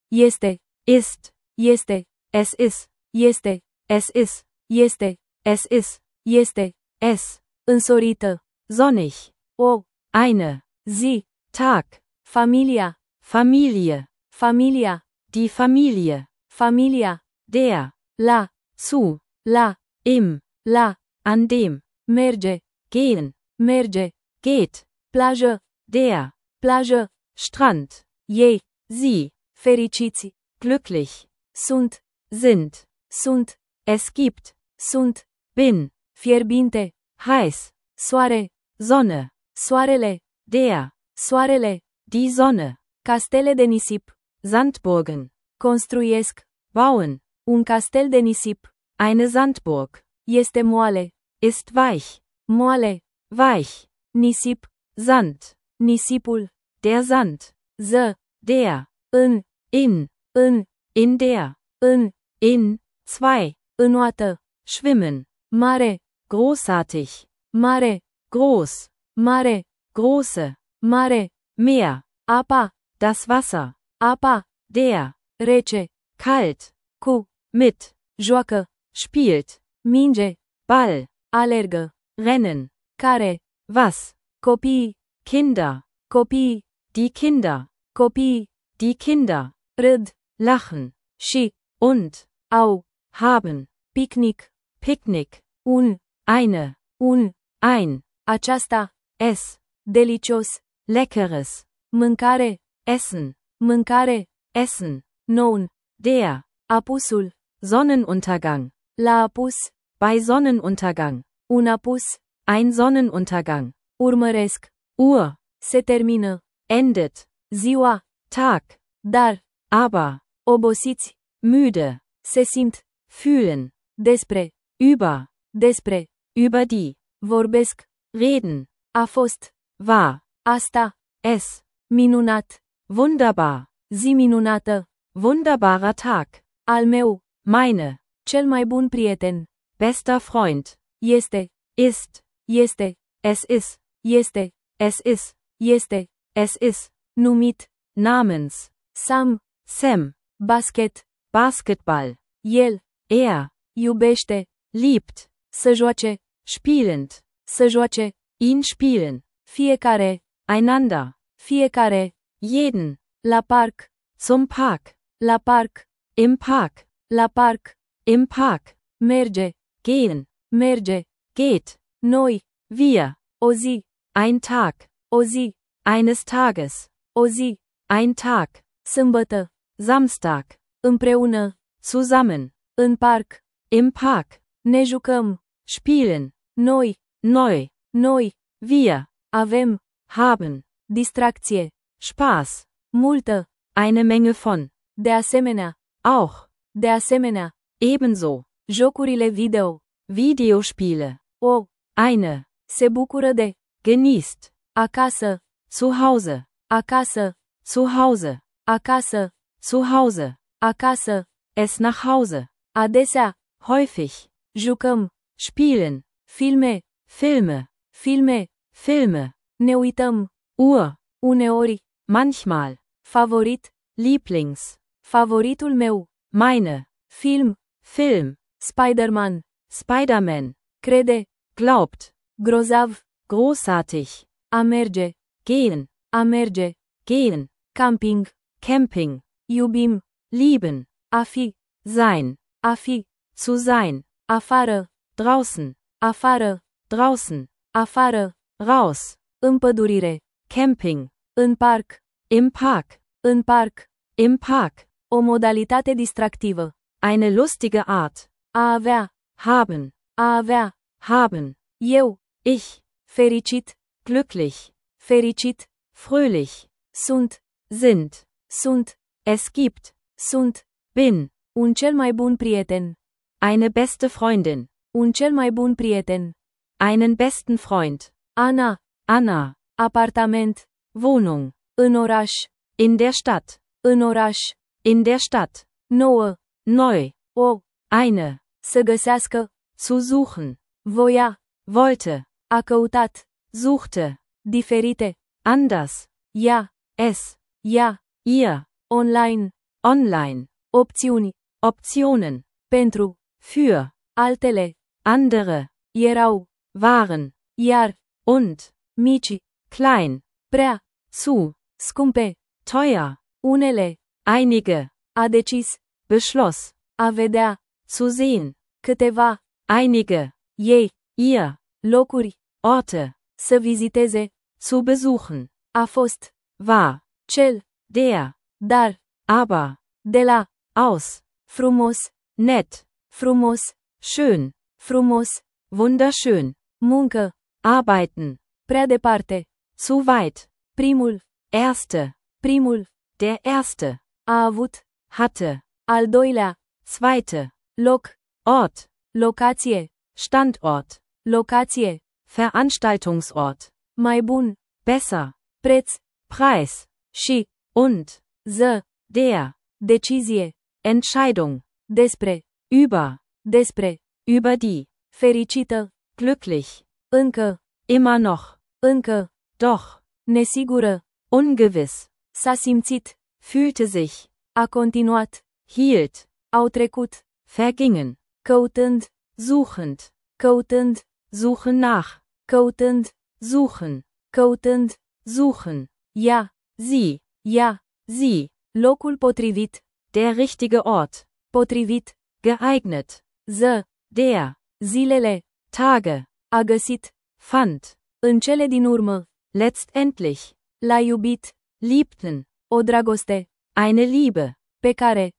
Este. ist, Este. es ist, Este. es ist, Este. es ist, Este. es, Însorită. sonnig, O. eine, Zi. Tag, Familia. Familie, Familia. die Familie, Familia. der, La. zu, La. im, La. an dem, Merge. gehen, Merge. geht, Plajă. der, Plajă. Strand, Ei. sie, Fericiți. glücklich, Sunt. sind, Sunt. es gibt, Sunt. bin, Fierbinte. heiß, Soare. Sonne, Soarele. der, Soarele. die Sonne, Castele de nisip. Sandburgen, Construiesc. bauen, Un castel de nisip. eine Sandburg, Este moale. ist weich, Moale. weich, Nisip. Sand, Nisipul. der Sand, Ză. der, În. in, În. in der, În. in, zwei, Înoată. schwimmen, Mare. großartig, Mare. groß, Mare. große, Mare. Meer, Apa. das Wasser, Apa. der, Rece. kalt, Cu. mit, Joacă. spielt, Minge. Ball, Alergă. rennen, Care. was, Copiii. Kinder, Copiii. die Kinder, Copiii. die Kinder, Râd. lachen, Și. und, Au. haben, Picnic. Picknick, Un. eine, Un. ein, Aceasta. es, Delicios. leckeres, Mâncare. essen, Mâncare. essen, Noun. der, Apusul. Sonnenuntergang, La apus. bei Sonnenuntergang, Un apus. ein Sonnenuntergang, Urmăresc. Uhr, Se termină. endet, Ziua. Tag, Dar. aber, Obosiți. müde, Se simt. fühlen, Despre. über, Despre. über die, Vorbesc. reden, A fost. war, Asta. es, Minunat. wunderbar, Zi minunată. wunderbarer Tag, Al meu. meine, Cel mai bun prieten. bester Freund, Este. ist, Este. es ist, Este. es ist, Este. es ist, Numit. namens, Sam. Sam, Basket. Basketball, El. er, Iubește. liebt, Să joace. spielend, Să joace. ihn spielen, Fiecare. einander, Fiecare. jeden, La parc. zum Park, La parc. im Park, La parc. im Park, Merge. gehen, Merge. geht, Noi. wir, O zi. ein Tag, O zi. eines Tages, O zi. ein Tag, Sâmbătă. Samstag, Împreună. zusammen, În parc. im Park, Ne jucăm. spielen, Noi. neu, Noi. wir, Avem. haben, Distracție. Spaß, Multă. eine Menge von, De asemenea. auch, De asemenea. ebenso, Jocurile video. Videospiele, O. eine, Se bucură de. genießt, Acasă. zu Hause, Acasă. zu Hause, Acasă. zu Hause, Acasă. es nach Hause, Adesea. häufig, Jucăm. spielen, Filme. Filme, Filme. Filme, Ne uităm. Uhr, Uneori. manchmal, Favorit. Lieblings, Favoritul meu. meine, Film. Film, Spider-Man. Spider-Man, Crede. glaubt, Grozav. großartig, A merge. gehen, A merge. gehen, Camping. Camping, Iubim. lieben, A fi. sein, A fi. zu sein, Afară. draußen, Afară. draußen, Afară. raus, Împădurire. Camping, În parc. im Park, În parc. im Park, O modalitate distractivă. eine lustige Art, A avea. haben, A avea. haben, Eu. ich, Fericit. glücklich, Fericit. fröhlich, Sunt. sind, Sunt. es gibt, Sunt. bin, Un cel mai bun prieten. eine beste Freundin, Un cel mai bun prieten. einen besten Freund, Ana. Anna, Apartament. Wohnung, În oraș. in der Stadt, În oraș. in der Stadt, Nouă. neu, O. eine, Să găsească. zu suchen, Voia. wollte, A căutat. suchte, Diferite. anders, Ea. es, Ea. ihr, Online. online, opțiuni, Optionen, pentru, für, altele, andere, erau, waren, iar, und, mici, klein, prea, zu, scumpe, teuer, unele, einige, a decis, beschloss, a vedea, zu sehen, câteva, einige, ei, ihr, locuri, Orte, să viziteze, zu besuchen, a fost, war, cel, der, dar, aber, de la, aus, frumos, nett, frumos, schön, frumos, wunderschön, muncă, arbeiten, prea departe, zu weit, primul, erste, primul, der erste, a avut, hatte, al doilea, zweite, loc, Ort, locație, Standort, locație, Veranstaltungsort, mai bun, besser, preț, Preis, și, und, ză, der, decizie, Entscheidung, despre, über die, fericită, glücklich, încă, immer noch, încă, doch, nesigură, ungewiss, s-a simțit, fühlte sich, a continuat, hielt, au trecut, vergingen, căutând, suchend, căutând, suchen nach, căutând, suchen, căutând, suchen, ea, sie, locul potrivit, der richtige Ort, potrivit, geeignet, ză, der, zilele, Tage, a găsit, fand, în cele din urmă, letztendlich, l-a iubit, liebten, o dragoste, eine Liebe, pe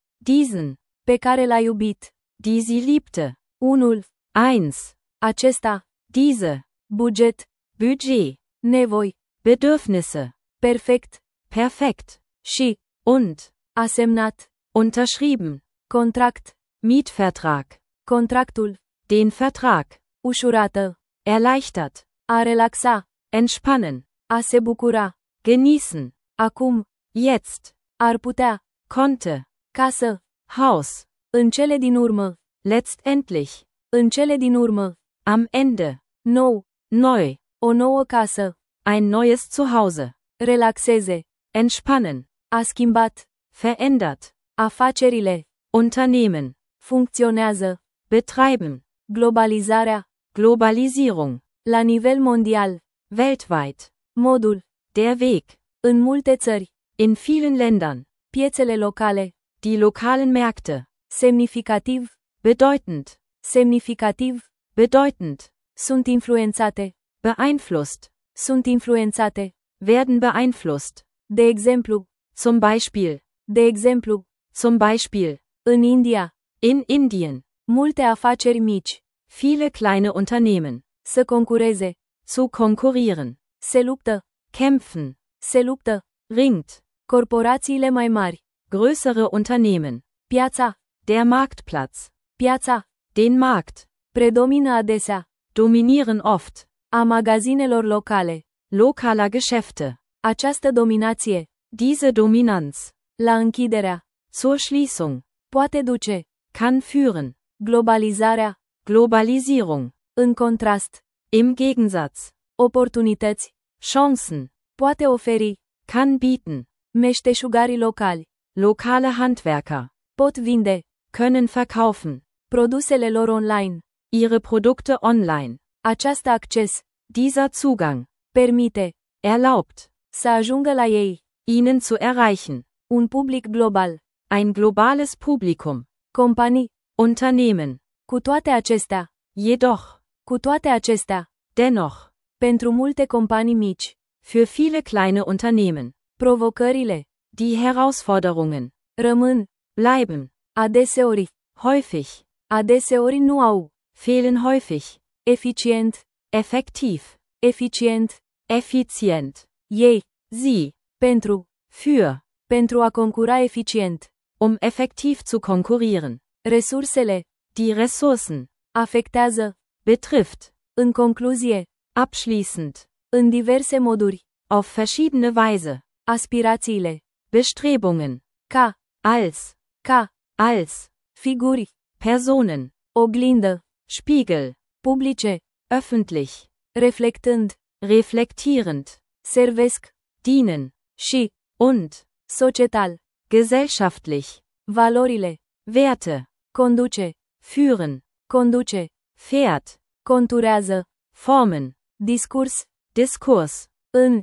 care l-a iubit, die sie liebte, unul, eins, acesta, diese, buget, Budget, nevoi, Bedürfnisse, perfect, perfekt, și, und, a semnat, unterschrieben, contract, Mietvertrag, contractul, den Vertrag, ușurată, erleichtert, a relaxa, entspannen, a se bucura, genießen, acum, jetzt, ar putea, konnte, casă, Haus, în cele din urmă, letztendlich, în cele din urmă, am Ende, nou, neu, o nouă casă, ein neues Zuhause, relaxeze, entspannen, a schimbat, verändert, afacerile, Unternehmen, funcționează, betreiben, globalizarea, Globalisierung, la nivel mondial, weltweit, modul, der Weg, în multe țări, in vielen Ländern, piețele locale, die lokalen Märkte, semnificativ, bedeutend, sunt influențate, beeinflusst, werden beeinflusst, de exemplu, zum Beispiel, în India, in Indien, multe afaceri mici, viele kleine Unternehmen, să concureze, zu konkurrieren, se luptă, kämpfen, ringt, corporațiile mai mari, größere Unternehmen, piața, der Marktplatz, den Markt, predomină adesea, dominieren oft, a magazinelor locale, lokaler Geschäfte, această dominație, diese Dominanz, la închiderea, zur Schließung, poate duce, kann führen, globalizarea, Globalisierung, în contrast, im Gegensatz, oportunități, Chancen, poate oferi, kann bieten, meșteșugarii locali, lokale Handwerker, pot vinde, können verkaufen, produsele lor online, ihre Produkte online, aceasta acces, dieser Zugang, permite, erlaubt, să ajungă la ei, ihnen zu erreichen, un public global, ein globales Publikum, companii, Unternehmen, cu toate acestea, dennoch, pentru multe companii mici, für viele kleine Unternehmen, provocările, die Herausforderungen, rămân, bleiben, adeseori, häufig, nu au, fehlen häufig, eficient, effizient, ei, sie, pentru a concura eficient, effektiv zu konkurrieren, resursele, die Ressourcen, afectează, betrifft, în concluzie, abschließend, în diverse moduri, auf verschiedene Weise, aspirațiile, Bestrebungen, ca, als, figuri, Personen, oglindă, Spiegel, publice, öffentlich, reflectând, reflektierend, servesc, dienen, și, und, societal, gesellschaftlich, Valorile. Werte, Conduce. führen, Conduce. fährt, Conturează. formen, Discurs. Diskurs, În.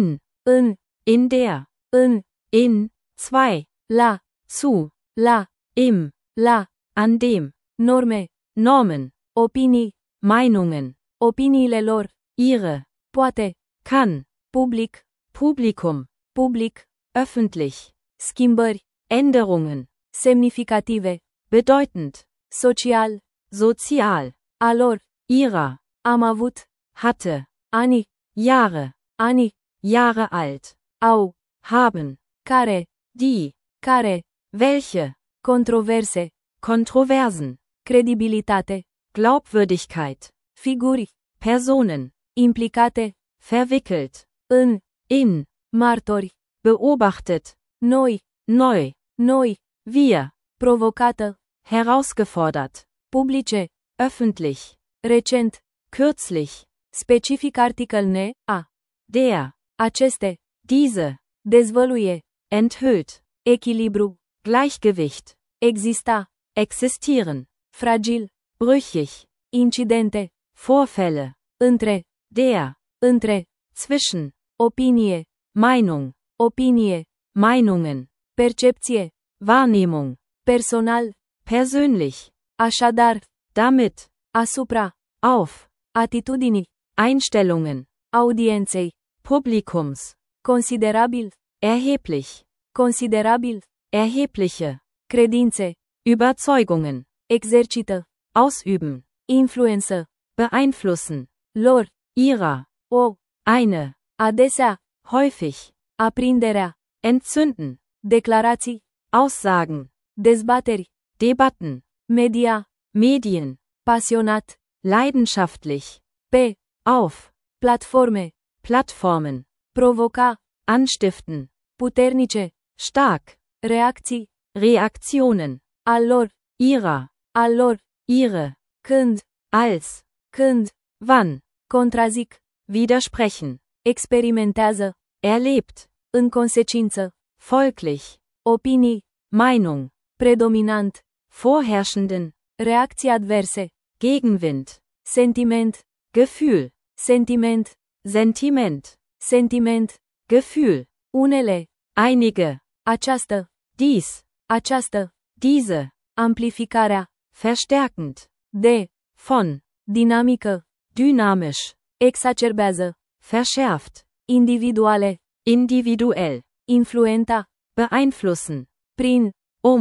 in der, În. in, zwei, La. zu, La. im, La. an dem, Norme. Normen, Opinii. Meinungen, Opiniile lor. ihre, Poate. kann, Public. Publikum, Public. öffentlich, Schimbări. Änderungen, Semnificative. bedeutend, Social. sozial, A lor. ihrer, Am avut. hatte, Ani. Jahre, Ani. Jahre alt, Au. haben, Care. die, Care. welche, Controverse. Kontroversen, Credibilitate. Glaubwürdigkeit, Figuri. Personen, Implicate. verwickelt, În. in, Martori. beobachtet, Noi. neu, Noi. wir, Provocată. herausgefordert, Publice. öffentlich, Recent. kürzlich, Specific article ne. A. der, Aceste. diese, Dezvăluie. enthüllt, Echilibru. Gleichgewicht, Exista. existieren, Fragil. brüchig, Incidente. Vorfälle, Între. der, Între. zwischen, Opinie. Meinung, Opinie. Meinungen, Percepție. Wahrnehmung, Personal. persönlich, Așadar. damit, Asupra. auf, Atitudinii. Einstellungen, Audienței. Publikums, Considerabil. erheblich, Considerabil. erhebliche, Credințe. Überzeugungen, Exercită. ausüben, Influență. beeinflussen, Lor. ihrer, O. eine, Adesea. häufig, Aprinderea. entzünden, Declarații. Aussagen, Dezbateri. Debatten, Media. Medien, Pasionat. leidenschaftlich, Pe. auf, Platforme. Plattformen, Provoca. anstiften, Puternice. stark, Reacții. Reaktionen, Al lor. ihrer, Al lor. ihre, Când. als, Când. wann, Contrazic. widersprechen, Experimentează. erlebt, În consecință. folglich, Opinii. Meinung, Predominant. vorherrschenden, Reacții adverse. Gegenwind, Sentiment. Gefühl, Sentiment. Sentiment, Sentiment. Gefühl, Unele. einige, Această. dies, Această. diese, Amplificarea. verstärkend, De. von, Dinamică. dynamisch, Exacerbează. verschärft, Individuale. individuell, Influenta. beeinflussen, Prin.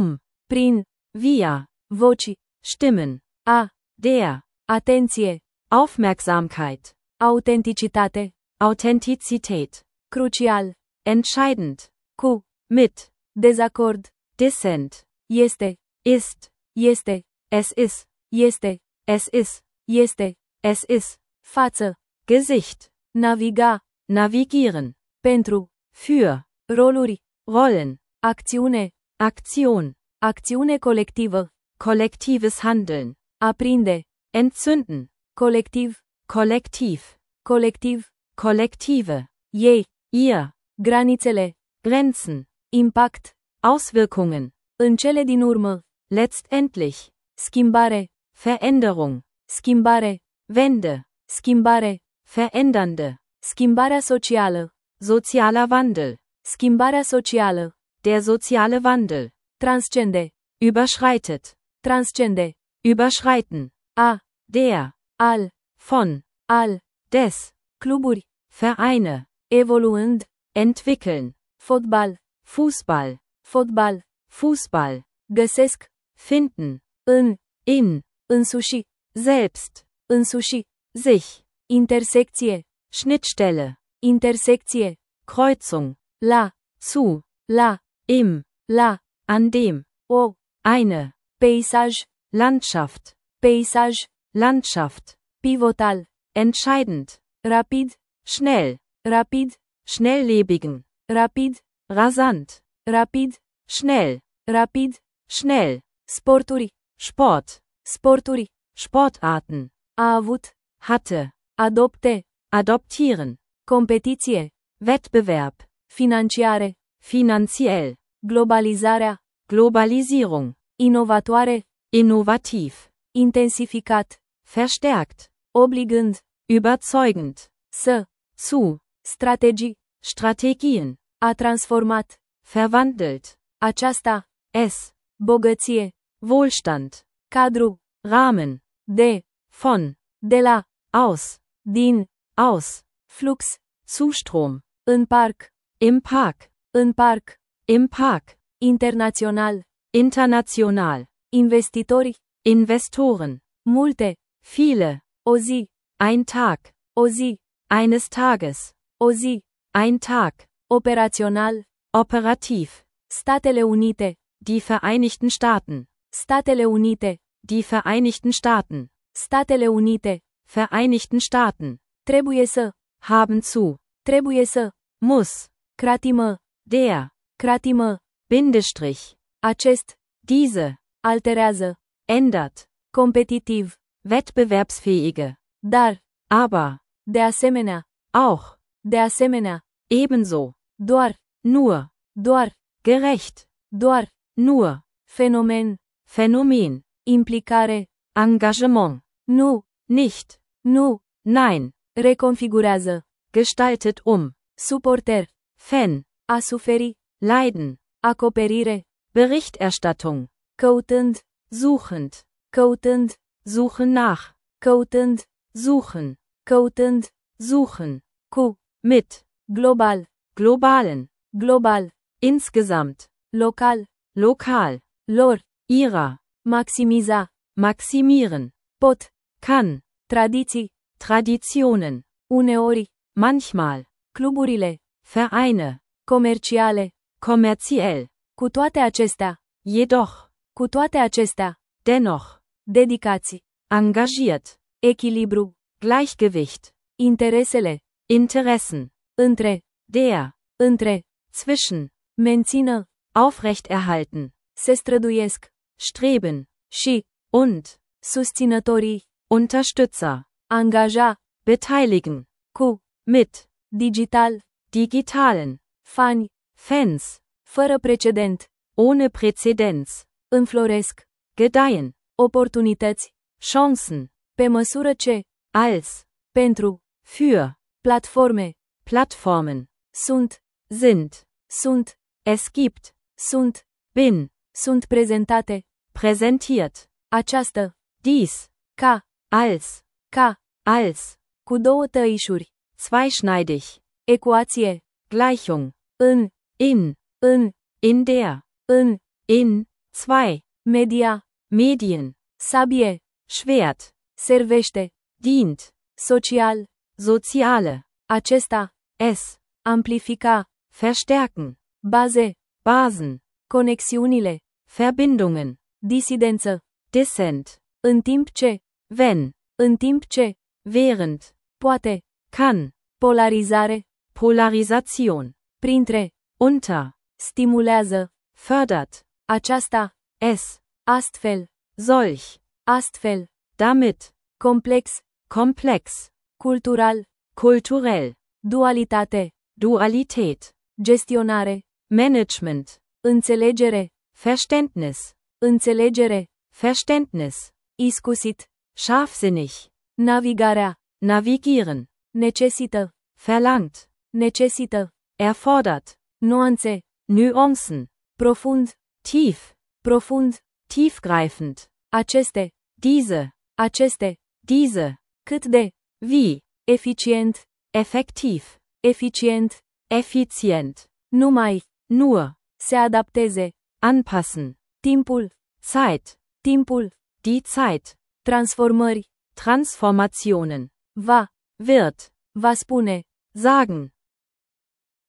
Prin. via, Voci. Stimmen, A. der, Atenție. Aufmerksamkeit, Autenticitate. Authentizität, Crucial. entscheidend, Cu. mit, Dezacord. dissent, Este. ist, Este. es ist, Este. es ist, Este. es ist, Față. Gesicht, Naviga. navigieren, Pentru. für, Roluri. Rollen, Acțiune. Aktion, Acțiune colectivă. kollektives Handeln, Aprinde. entzünden, Colectiv. kollektiv, Colectiv. kollektive, Ei. ihr, Granițele. Grenzen, Impact. Auswirkungen, În cele din urmă. letztendlich, Schimbare. Veränderung, Schimbare. Wende, Schimbare. verändernde, Schimbarea socială. sozialer Wandel, Schimbarea socială. der soziale Wandel, Transcende. überschreitet, Transcende. überschreiten, A. der, Al. von, Al. des, Cluburi. Vereine, Evoluând. entwickeln, Fotbal. Fußball, Fotbal. Fußball, Găsesc. finden, În. in, Însuși. selbst, Însuși. sich, Intersecție. Schnittstelle, Intersecție. Kreuzung, La. zu, La. im, La. an dem, O. eine, Peisaj. Landschaft, Peisaj. Landschaft, Pivotal. entscheidend, Rapid. schnell, Rapid. schnelllebigen, Rapid. rasant, Rapid. schnell, Rapid. schnell, Sporturi. Sport, Sporturi. Sportarten, A avut. hatte, Adopte. adoptieren, Competiție. Wettbewerb, Financiare. finanziell, Globalizarea. Globalisierung, inovatoare, innovativ, intensificat, verstärkt, obligând, überzeugend, să, zu, strategii, Strategien, a transformat, verwandelt, aceasta, es, bogăție, Wohlstand, cadru, Rahmen, de, von, de la, aus, din, aus, flux, Zustrom, în parc, im Park, în parc, im Park, internațional, international, investitori, Investoren, multe, viele, o zi, ein Tag, o zi, eines Tages, o zi, ein Tag, operațional, operativ, Statele Unite, die Vereinigten Staaten, Statele Unite, die Vereinigten Staaten, Statele Unite, Vereinigten Staaten, trebuie să, haben zu, trebuie să, muss, cratimă, der, Bindestrich, acest, diese, alterează, ändert, competitiv, wettbewerbsfähige, dar, aber, de asemenea, auch, de asemenea, ebenso, doar, nur, gerecht, doar, nur, fenomen, Phänomen, implicare, Engagement, nu, nicht, nu, nein, reconfigurează, gestaltet suporter, Fan, a suferi, leiden, acoperire, Berichterstattung, căutând, suchend, căutând, suchen nach, căutând, suchen, căutând, suchen, cu, mit, global, globalen, global, insgesamt, local, lokal, lor, ihrer, maximiza, maximieren, pot, kann, tradiții, Traditionen, uneori, manchmal, cluburile, Vereine, comerciale, kommerziell, cu toate acestea, jedoch, cu toate acestea, dennoch, dedicați, engagiert, echilibru, Gleichgewicht, interesele, Interessen, între, der, zwischen, mențină, aufrechterhalten, se străduiesc, streben, și, und, susținătorii, Unterstützer, angaja, beteiligen, cu, mit, digital, digitalen, fani, Fans, fără precedent, ohne Präzedenz, înfloresc, gedeihen, oportunități, Chancen, pe măsură ce, als, pentru, für, platforme, Plattformen, sunt, es gibt, bin, bin, prezentate, präsentiert, această, dies, ca, als, cu două tăișuri, zweischneidig, ecuație, Gleichung, în, in, in der, in, zwei, media, Medien, sabie, Schwert, servește, dient, social, soziale, acesta, es, amplifica, verstärken, baze, Basen, conexiunile, Verbindungen, disidență, Dissent, în timp ce, während, poate, kann, polarizare, Polarisation, printre, unter, stimulează, fördert, aceasta, es, astfel, solch, damit, complex, cultural, kulturell, dualitate, Dualität, gestionare, Management, înțelegere, Verständnis, iscusit, scharfsinnig, navigarea, navigieren, necesită, verlangt, erfordert, nuanțe, Nuancen, profund, tiefgreifend, aceste, diese, cât de, wie, eficient, effizient, numai, nur, se adapteze, anpassen, timpul, die Zeit, transformări, Transformationen, va wird, spune, sagen,